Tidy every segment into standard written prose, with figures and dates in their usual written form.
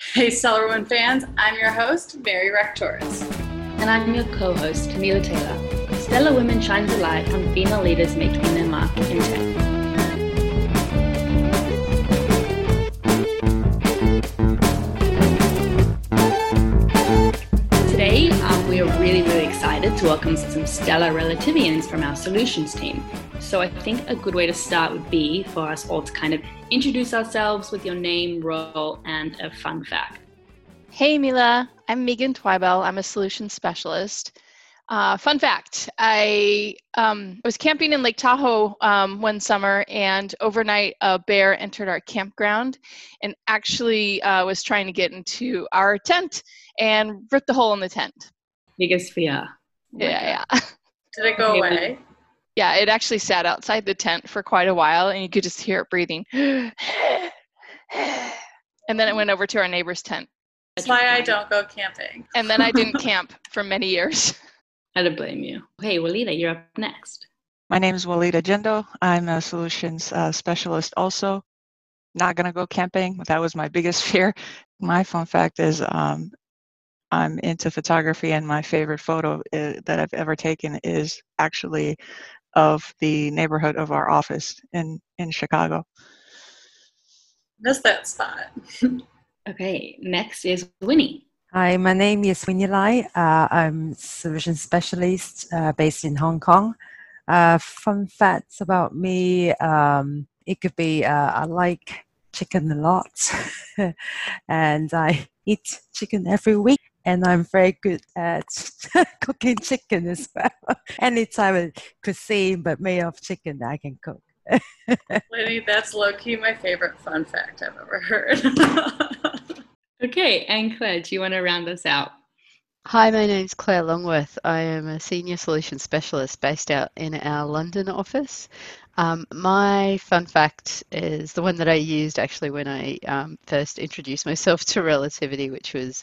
Hey, Stellar Women fans, I'm your host, Mary Rectors. And I'm your co-host, Camila Taylor. Stellar Women shines a light on female leaders making their mark in tech. Today, we are really excited to welcome some stellar relativians from our solutions team. So I think a good way to start would be for us all to kind of introduce ourselves with your name, role, and a fun fact. Hey Mila, I'm Megan Twibell. I'm a solutions specialist. Fun fact, I was camping in Lake Tahoe one summer, and overnight a bear entered our campground and actually was trying to get into our tent and ripped a hole in the tent. Biggest fear. Yeah. Did it go away? Yeah, it actually sat outside the tent for quite a while, and you could just hear it breathing. And then it went over to our neighbor's tent. That's why I don't go camping. And then I didn't camp for many years. I don't blame you. Hey, Walida, you're up next. My name is Walida Jendo. I'm a solutions specialist also. Not going to go camping. That was my biggest fear. My fun fact is I'm into photography, and my favorite photo that I've ever taken is actually of the neighborhood of our office in Chicago. Missed that spot. Okay, next is Winnie. Hi, my name is Winnie Lai. I'm solution specialist based in Hong Kong. Fun facts about me, it could be I like chicken a lot and I eat chicken every week, and I'm very good at cooking chicken as well. Any type of cuisine but made of chicken I can cook. Winnie, that's low-key my favorite fun fact I've ever heard. Okay, and Claire, do you want to round us out? Hi, my name's Claire Longworth. I am a senior solutions specialist based out in our London office. My fun fact is the one that I used actually when I first introduced myself to Relativity, which was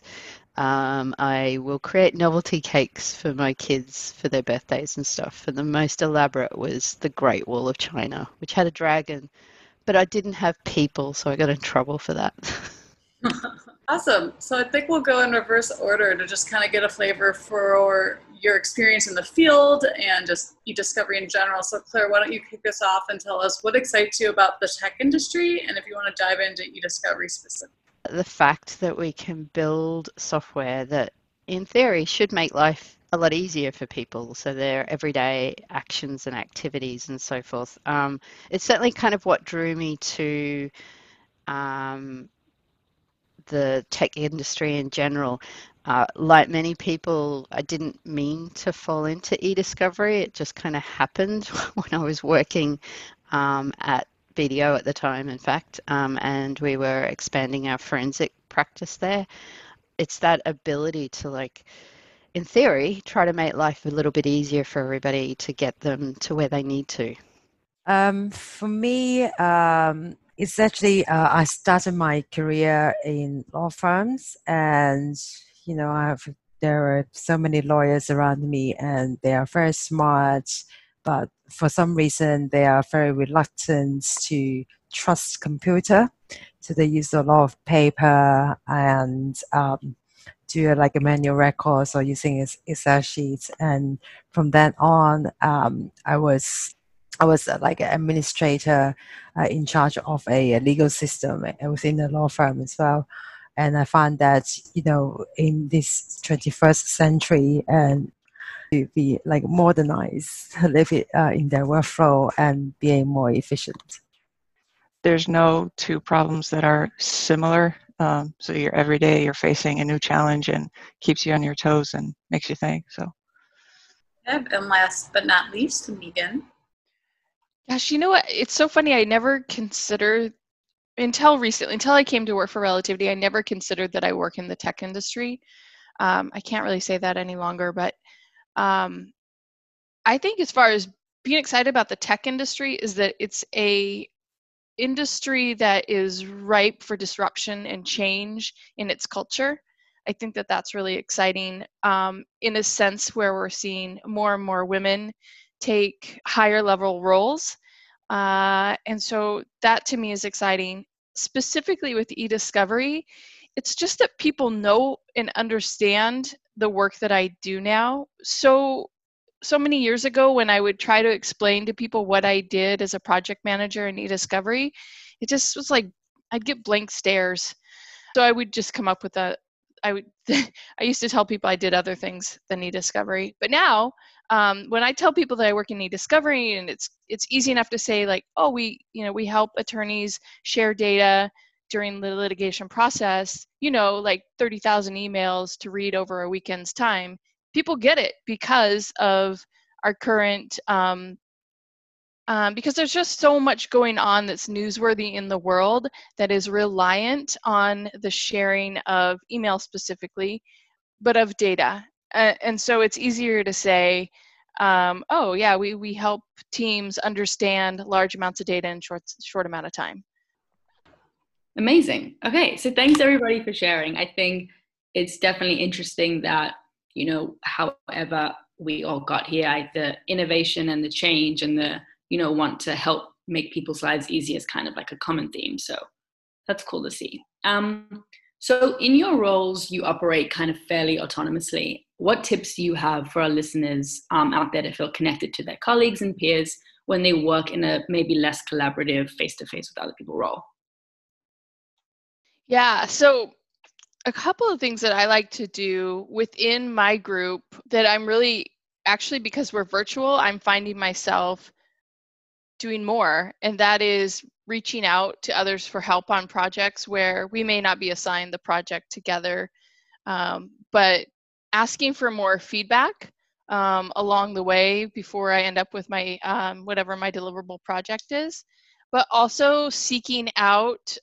I will create novelty cakes for my kids for their birthdays and stuff. And the most elaborate was the Great Wall of China, which had a dragon, but I didn't have people, so I got in trouble for that. Awesome. So I think we'll go in reverse order to just kind of get a flavor for your experience in the field and just e-discovery in general. So Claire, why don't you kick us off and tell us what excites you about the tech industry, and if you want to dive into e-discovery specifically. The fact that we can build software that in theory should make life a lot easier for people, so their everyday actions and activities and so forth. It's certainly kind of what drew me to the tech industry in general. Like many people, I didn't mean to fall into e-discovery. It just kind of happened when I was working at BDO at the time, in fact, and we were expanding our forensic practice there. It's that ability to, like, in theory, try to make life a little bit easier for everybody to get them to where they need to. For me, it's actually I started my career in law firms, and there are so many lawyers around me, and they are very smart, but for some reason they are very reluctant to trust computer, so they use a lot of paper and do like a manual records or using Excel sheets. And from then on, I was like an administrator in charge of a legal system within the law firm as well. And I found that, in this 21st century, and to be like modernized, live it in their workflow and being more efficient. There's no two problems that are similar. So every day you're facing a new challenge and keeps you on your toes and makes you think. So. And last but not least, Megan. Gosh, you know what? It's so funny. I never considered, until recently, until I came to work for Relativity, I never considered that I work in the tech industry. I can't really say that any longer, but I think as far as being excited about the tech industry is that it's a industry that is ripe for disruption and change in its culture. I think that that's really exciting in a sense where we're seeing more and more women take higher level roles. And so that to me is exciting. Specifically with e-discovery, it's just that people know and understand the work that I do now. So many years ago, when I would try to explain to people what I did as a project manager in eDiscovery, it just was like I'd get blank stares. So I would just come up with I used to tell people I did other things than eDiscovery. But now, when I tell people that I work in eDiscovery, and it's easy enough to say like, oh, we help attorneys share data during the litigation process, like 30,000 emails to read over a weekend's time. People get it because of our current, because there's just so much going on that's newsworthy in the world that is reliant on the sharing of email specifically, but of data. And so it's easier to say, oh yeah, we help teams understand large amounts of data in short amount of time. Amazing. Okay, so thanks everybody for sharing. I think it's definitely interesting that, however we all got here, the innovation and the change and the, want to help make people's lives easier is kind of like a common theme. So that's cool to see. So in your roles, you operate kind of fairly autonomously. What tips do you have for our listeners out there to feel connected to their colleagues and peers when they work in a maybe less collaborative face-to-face with other people role? Yeah, so a couple of things that I like to do within my group that I'm really, actually because we're virtual, I'm finding myself doing more, and that is reaching out to others for help on projects where we may not be assigned the project together, but asking for more feedback along the way before I end up with my whatever my deliverable project is, but also seeking out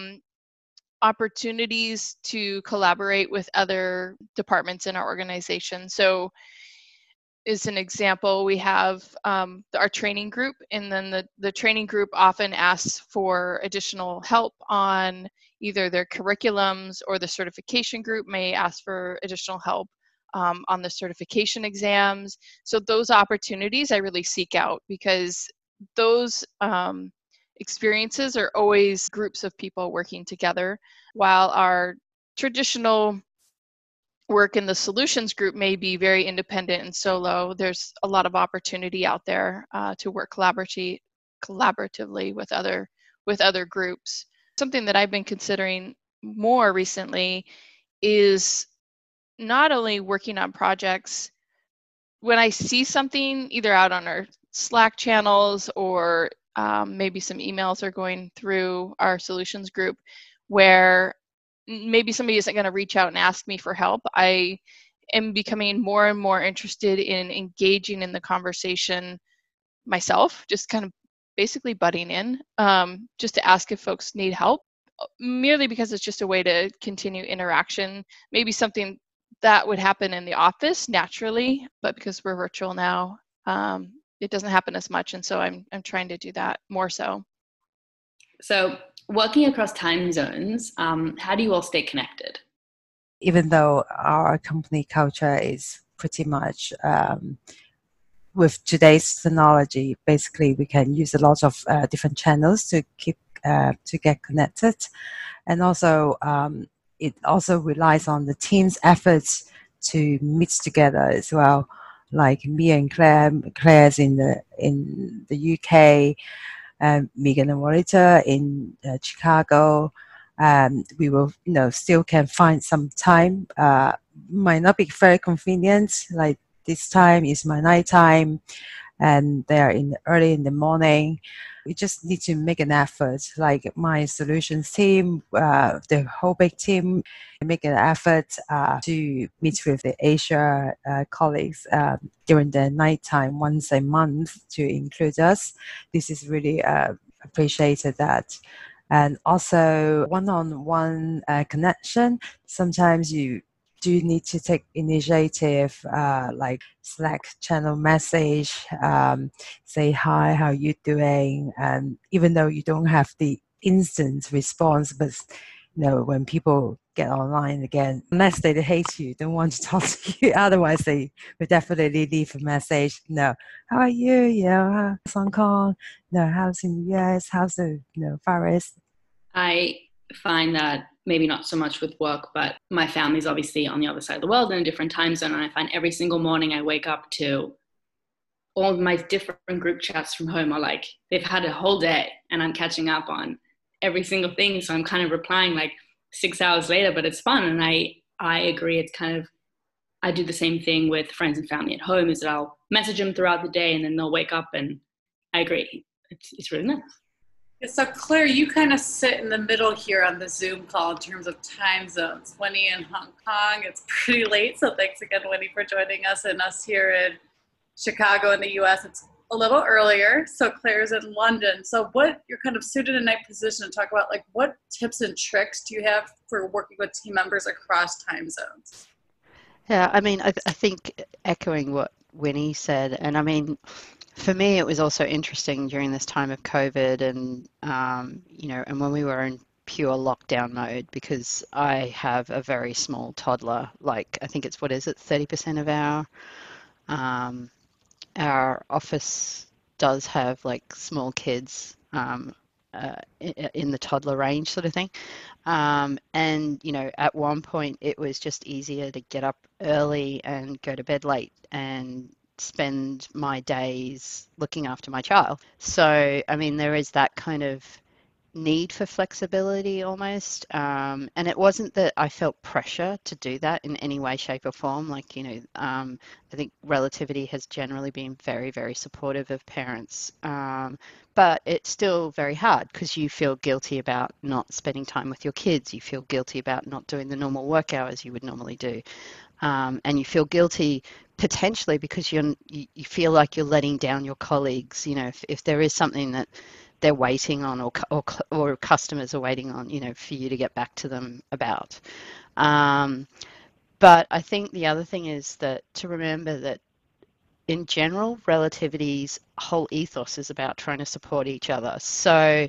opportunities to collaborate with other departments in our organization. So as an example, we have our training group, and then the training group often asks for additional help on either their curriculums, or the certification group may ask for additional help on the certification exams. So those opportunities I really seek out, because those experiences are always groups of people working together, while our traditional work in the solutions group may be very independent and solo. There's a lot of opportunity out there to work collaboratively with other groups. Something that I've been considering more recently is not only working on projects. When I see something either out on our Slack channels, or maybe some emails are going through our solutions group where maybe somebody isn't going to reach out and ask me for help, I am becoming more and more interested in engaging in the conversation myself, just kind of basically butting in, just to ask if folks need help, merely because it's just a way to continue interaction. Maybe something that would happen in the office naturally, but because we're virtual now, it doesn't happen as much, and so I'm trying to do that more so. So working across time zones, how do you all stay connected? Even though our company culture is pretty much with today's technology, basically we can use a lot of different channels to keep to get connected, and also it also relies on the team's efforts to meet together as well. Like me and Claire's in the UK, Megan and Walter in Chicago. We will, still can find some time. Might not be very convenient. Like this time is my night time, and they are early in the morning. We just need to make an effort. Like my solutions team, the whole big team, make an effort to meet with the Asia colleagues during the nighttime once a month to include us. This is really appreciated that. And also one-on-one connection. Sometimes you do need to take initiative, like Slack channel message, say hi, how you doing? And even though you don't have the instant response, but when people get online again, unless they hate you, don't want to talk to you, otherwise they will definitely leave a message. How are you? How's Hong Kong? How's in the US? How's the virus? I find that maybe not so much with work, but my family's obviously on the other side of the world in a different time zone. And I find every single morning I wake up to all of my different group chats from home are like, they've had a whole day and I'm catching up on every single thing. So I'm kind of replying like 6 hours later, but it's fun. And I agree. It's kind of, I do the same thing with friends and family at home, is that I'll message them throughout the day and then they'll wake up, and I agree. It's really nice. So Claire, you kind of sit in the middle here on the Zoom call in terms of time zones. Winnie in Hong Kong, it's pretty late. So thanks again, Winnie, for joining us, and us here in Chicago in the US, it's a little earlier. So Claire's in London. So what, you're kind of suited in that position to talk about, like, what tips and tricks do you have for working with team members across time zones? Yeah, I mean, I think echoing what Winnie said, and I mean, for me, it was also interesting during this time of COVID and, and when we were in pure lockdown mode, because I have a very small toddler, like I think it's, 30% of our office does have like small kids in the toddler range sort of thing. And, at one point it was just easier to get up early and go to bed late and spend my days looking after my child. So, I mean, there is that kind of need for flexibility almost. And it wasn't that I felt pressure to do that in any way, shape or form. Like, I think Relativity has generally been very, very supportive of parents. But it's still very hard because you feel guilty about not spending time with your kids. You feel guilty about not doing the normal work hours you would normally do. And you feel guilty potentially because you feel like you're letting down your colleagues. If there is something that they're waiting on or customers are waiting on, for you to get back to them about. But I think the other thing is that to remember that in general, Relativity's whole ethos is about trying to support each other. So,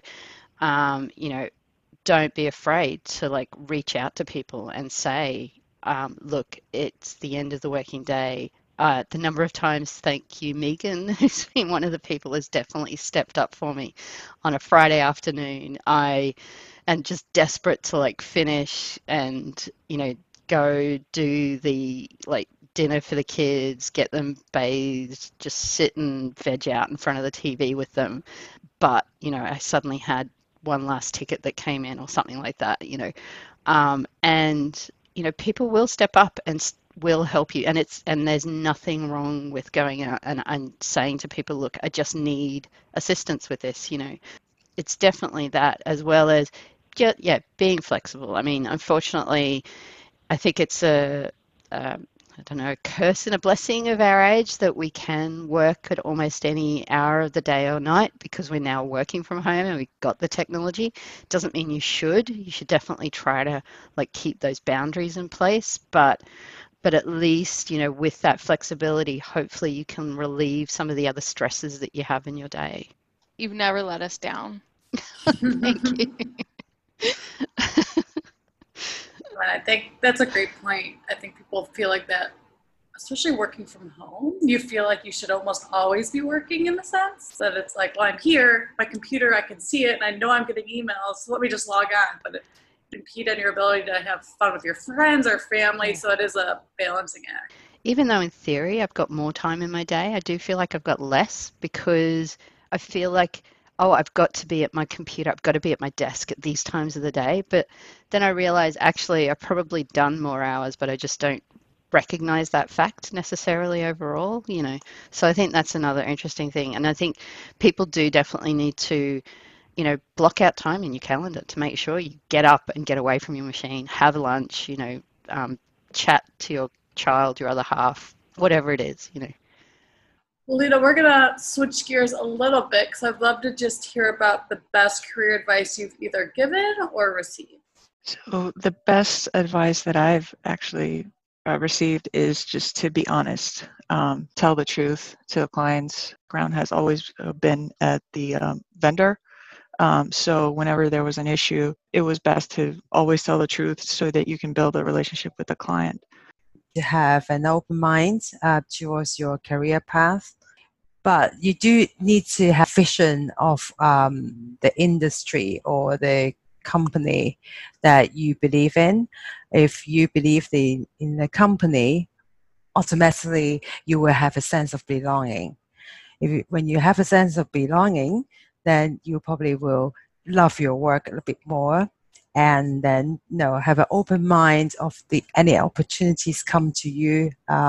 don't be afraid to like reach out to people and say, look, it's the end of the working day. The number of times, thank you, Megan, who's been one of the people, has definitely stepped up for me on a Friday afternoon. I am just desperate to like finish and, go do the like dinner for the kids, get them bathed, just sit and veg out in front of the TV with them. But, I suddenly had one last ticket that came in or something like that, and, people will step up and will help you, and there's nothing wrong with going out and saying to people, look, I just need assistance with this. It's definitely that, as well as being flexible. I mean, unfortunately, I think it's a curse and a blessing of our age that we can work at almost any hour of the day or night because we're now working from home and we've got the technology. Doesn't mean you should definitely try to like keep those boundaries in place, but at least, with that flexibility, hopefully you can relieve some of the other stresses that you have in your day. You've never let us down. Thank you. I think that's a great point. I think people feel like that, especially working from home. You feel like you should almost always be working, in the sense that it's like, well, I'm here, my computer, I can see it, and I know I'm getting emails, so let me just log on. But it impede on your ability to have fun with your friends or family, so it is a balancing act. Even though in theory I've got more time in my day, I do feel like I've got less because I feel like, I've got to be at my computer, I've got to be at my desk at these times of the day. But then I realize actually I've probably done more hours, but I just don't recognize that fact necessarily overall, So I think that's another interesting thing. And I think people do definitely need to, block out time in your calendar to make sure you get up and get away from your machine, have lunch, chat to your child, your other half, whatever it is, Well, Lita, we're going to switch gears a little bit because I'd love to just hear about the best career advice you've either given or received. So the best advice that I've actually received is just to be honest, tell the truth to the clients. Ground has always been at the vendor. So whenever there was an issue, it was best to always tell the truth so that you can build a relationship with the client. To have an open mind towards your career path, but you do need to have vision of the industry or the company that you believe in. If you believe in the company, automatically you will have a sense of belonging. When you have a sense of belonging, then you probably will love your work a little bit more, and then have an open mind of any opportunities come to you,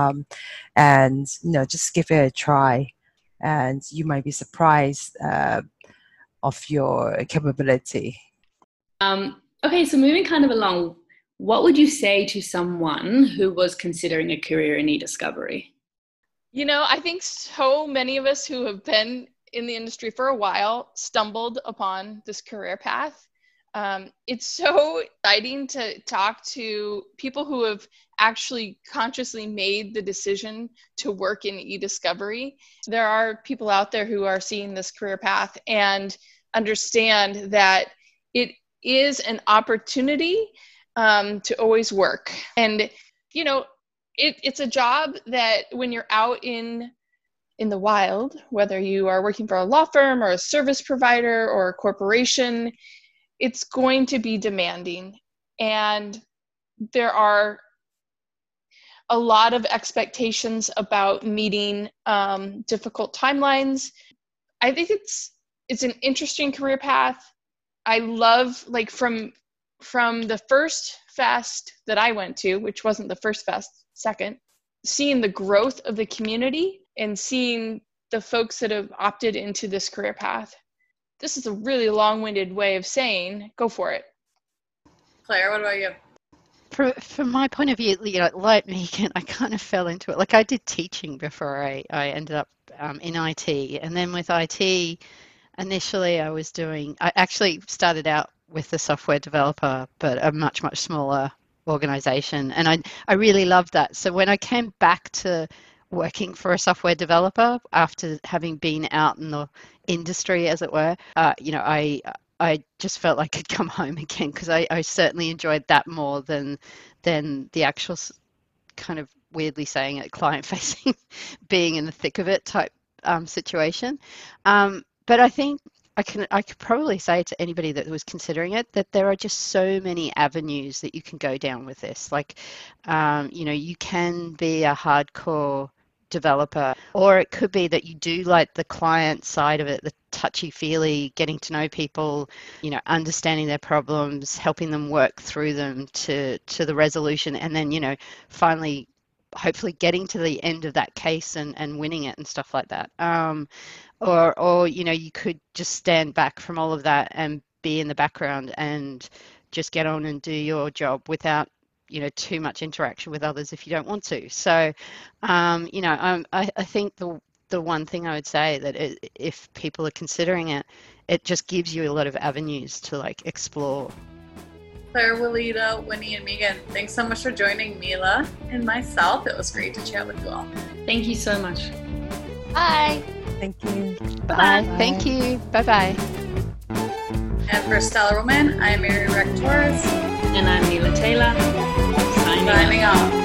and just give it a try, and you might be surprised of your capability. Okay, so moving kind of along, what would you say to someone who was considering a career in e-discovery? I think so many of us who have been in the industry for a while stumbled upon this career path. It's so exciting to talk to people who have actually consciously made the decision to work in e-discovery. There are people out there who are seeing this career path and understand that it is an opportunity to always work. And, it's a job that when you're out in the wild, whether you are working for a law firm or a service provider or a corporation, it's going to be demanding. And there are a lot of expectations about meeting difficult timelines. I think it's an interesting career path. I love, from the first fest that I went to, which wasn't the first fest, second, seeing the growth of the community and seeing the folks that have opted into this career path. This is a really long-winded way of saying, go for it. Claire, what about you? From my point of view, like Megan, I kind of fell into it. Like I did teaching before I ended up in IT. And then with IT, initially I actually started out with a software developer, but a much, much smaller organization. And I really loved that. So when I came back to working for a software developer after having been out in the industry, as it were, I just felt like I'd come home again, because I certainly enjoyed that more than the actual, kind of weirdly saying it, client-facing, being in the thick of it type situation. But I think I could probably say to anybody that was considering it that there are just so many avenues that you can go down with this. Like, you can be a hardcore developer, or it could be that you do like the client side of it, the touchy-feely, getting to know people, understanding their problems, helping them work through them to the resolution, and then, finally, hopefully getting to the end of that case and winning it and stuff like that. Or you could just stand back from all of that and be in the background and just get on and do your job without too much interaction with others if you don't want to. So I think the one thing I would say that if people are considering it, it just gives you a lot of avenues to explore. Claire, Walida, Winnie, and Megan, thanks so much for joining Mila and myself. It was great to chat with you all. Thank you so much. Bye. Thank you. Bye. Thank you. Bye-bye. And for Stellar Woman, I'm Mary Rec Torres. And I'm Mila Taylor. Signing off.